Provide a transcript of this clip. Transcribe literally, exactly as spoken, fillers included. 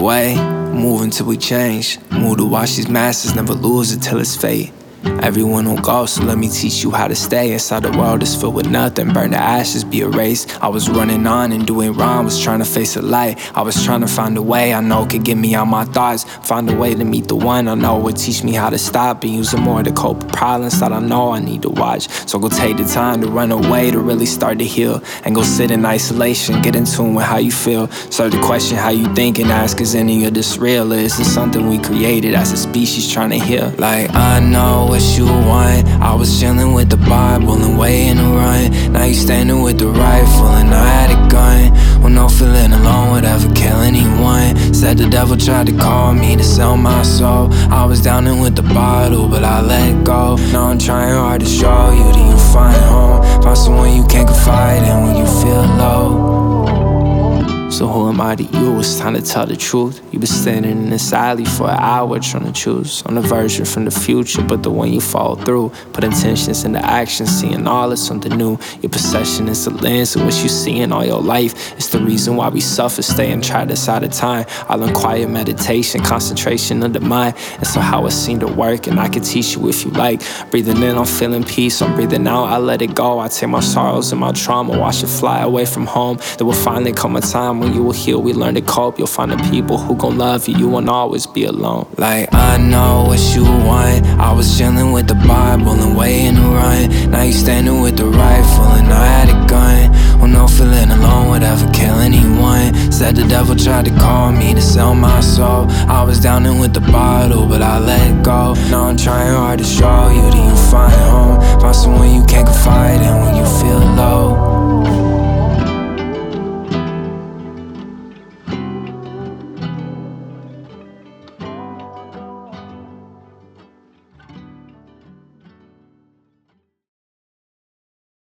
way, move until we change. Move to watch these masters never lose until it's fate. Everyone will go, so let me teach you how to stay inside the world that's filled with nothing. Burn the ashes, be erased. I was running on and doing wrong, was trying to face the light. I was trying to find a way I know could get me out my thoughts. Find a way to meet the one I know would teach me how to stop and use it more to cope with problems that I know I need to watch. So go take the time to run away to really start to heal, and go sit in isolation, get in tune with how you feel. Start to question how you think and ask, is any of this real? Or is this something we created as a species trying to heal? Like, I know what you want. I was chilling with the Bible and waiting to run. Now you standing with the rifle and I had a gun. With no feeling alone would ever kill anyone. Said the devil tried to call me to sell my soul. I was down in with the bottle, but I let go. Now I'm trying hard to show you that you find home. Find someone you can confide in when you feel low. So who am I to you? It's time to tell the truth. You been standing in this alley for an hour trying to choose on a version from the future, but the one you follow through. Put intentions into action, seeing all is something new. Your possession is the lens of what you see in all your life. It's the reason why we suffer, stay and try this out of time. I'll inquire meditation, concentration of the mind. And so how it seemed to work, and I can teach you if you like. Breathing in, I'm feeling peace. I'm breathing out, I let it go. I take my sorrows and my trauma, watch it fly away from home. There will finally come a time when you will heal, we learn to cope. You'll find the people who gon' love you. You won't always be alone. Like, I know what you want. I was chilling with the Bible and waiting to run. Now you standing with the rifle and I had a gun. With no feeling alone would ever kill anyone. Said the devil tried to call me to sell my soul. I was down in with the bottle, but I let go. Now I'm trying hard to show you that you find home. Find someone